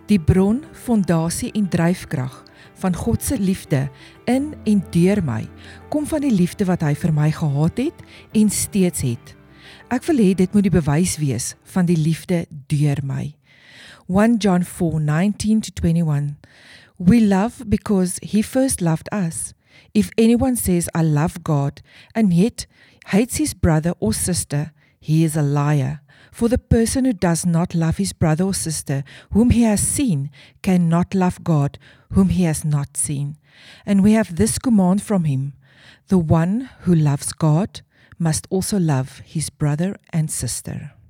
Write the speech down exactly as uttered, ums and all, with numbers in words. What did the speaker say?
Die bron, fondasie en dryfkrag van God se liefde in en deur my, kom van die liefde wat hy vir my gehad het en steeds het. Ek wil hê dit moet die bewys wees van die liefde deur my. First John four, nineteen to twenty-one. We love because he first loved us. If anyone says, I love God, and yet hates his brother or sister, he is a liar. For the person who does not love his brother or sister, whom he has seen, cannot love God, whom he has not seen. And we have this command from him: the one who loves God must also love his brother and sister.